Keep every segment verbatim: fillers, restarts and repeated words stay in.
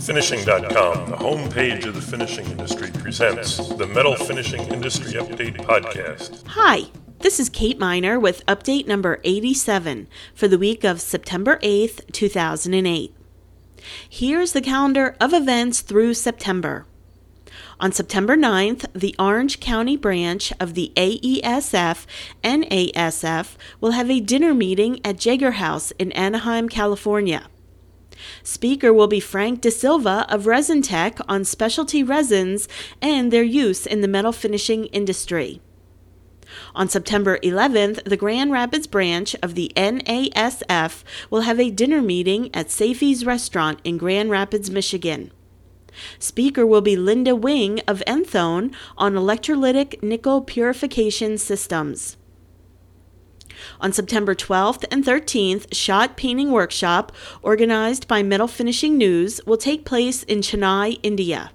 Finishing dot com, the homepage of the finishing industry, presents the Metal Finishing Industry Update Podcast. Hi, this is Kate Miner with update number eighty-seven for the week of September eighth, two thousand eight. Here's the calendar of events through September. On September ninth, the Orange County branch of the A E S F N A S F will have a dinner meeting at Jaeger House in Anaheim, California. Speaker will be Frank De Silva of Resin Tech on specialty resins and their use in the metal finishing industry. On September eleventh, the Grand Rapids branch of the N A S F will have a dinner meeting at Safey's Restaurant in Grand Rapids, Michigan. Speaker will be Linda Wing of Enthone on electrolytic nickel purification systems. On September twelfth and thirteenth, Shot Peening Workshop, organized by Metal Finishing News, will take place in Chennai, India.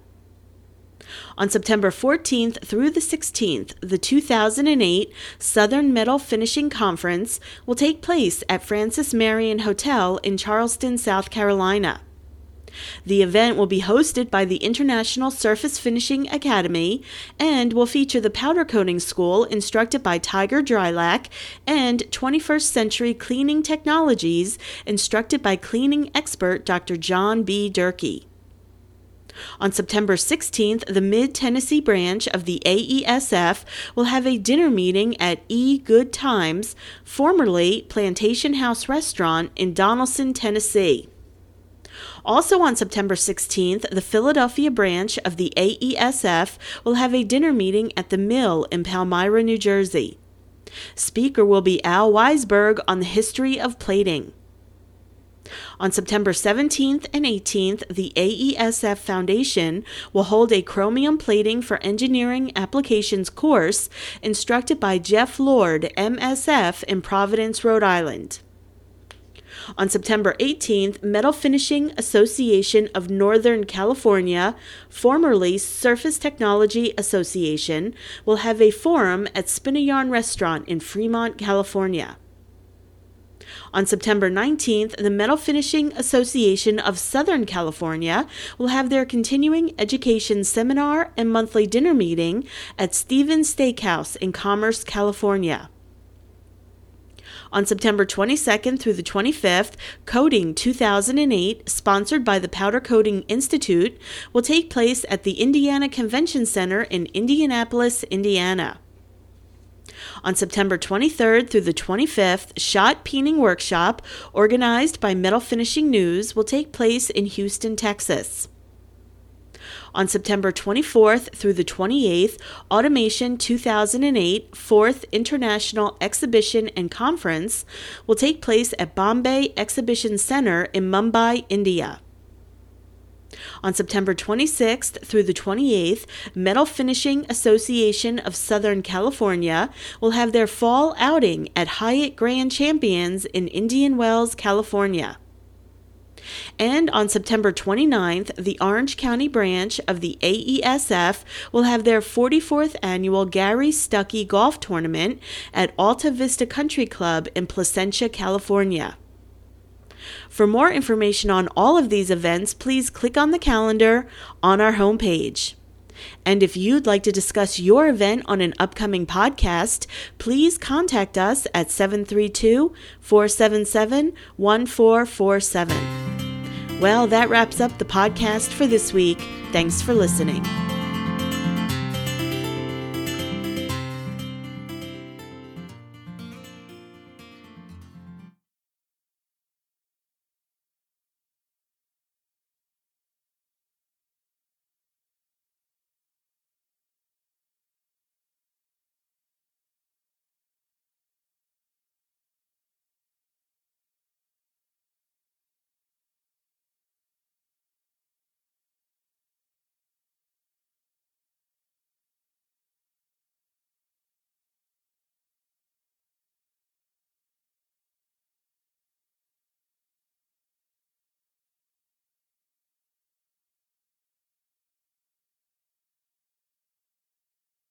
On September fourteenth through the sixteenth, the two thousand eight Southern Metal Finishing Conference will take place at Francis Marion Hotel in Charleston, South Carolina. The event will be hosted by the International Surface Finishing Academy and will feature the Powder Coating School instructed by Tiger Drylac and twenty-first Century Cleaning Technologies instructed by cleaning expert Doctor John B. Durkee. On September sixteenth, the Mid-Tennessee branch of the A E S F will have a dinner meeting at E. Good Times, formerly Plantation House Restaurant in Donelson, Tennessee. Also on September sixteenth, the Philadelphia branch of the A E S F will have a dinner meeting at the Mill in Palmyra, New Jersey. Speaker will be Al Weisberg on the history of plating. On September seventeenth and eighteenth, the A E S F Foundation will hold a Chromium Plating for Engineering Applications course instructed by Jeff Lord, M S F, in Providence, Rhode Island. On September eighteenth, Metal Finishing Association of Northern California, formerly Surface Technology Association, will have a forum at Spin-A-Yarn Restaurant in Fremont, California. On September nineteenth, the Metal Finishing Association of Southern California will have their continuing education seminar and monthly dinner meeting at Stevens Steakhouse in Commerce, California. On September twenty-second through the twenty-fifth, Coating two thousand eight, sponsored by the Powder Coating Institute, will take place at the Indiana Convention Center in Indianapolis, Indiana. On September twenty-third through the twenty-fifth, Shot Peening Workshop, organized by Metal Finishing News, will take place in Houston, Texas. On September twenty-fourth through the twenty-eighth, Automation two thousand eight fourth International Exhibition and Conference will take place at Bombay Exhibition Center in Mumbai, India. On September twenty-sixth through the twenty-eighth, Metal Finishing Association of Southern California will have their fall outing at Hyatt Grand Champions in Indian Wells, California. And on September twenty-ninth, the Orange County branch of the A E S F will have their forty-fourth annual Gary Stuckey Golf Tournament at Alta Vista Country Club in Placentia, California. For more information on all of these events, please click on the calendar on our homepage. And if you'd like to discuss your event on an upcoming podcast, please contact us at seven three two, four seven seven, one four four seven. Well, that wraps up the podcast for this week. Thanks for listening.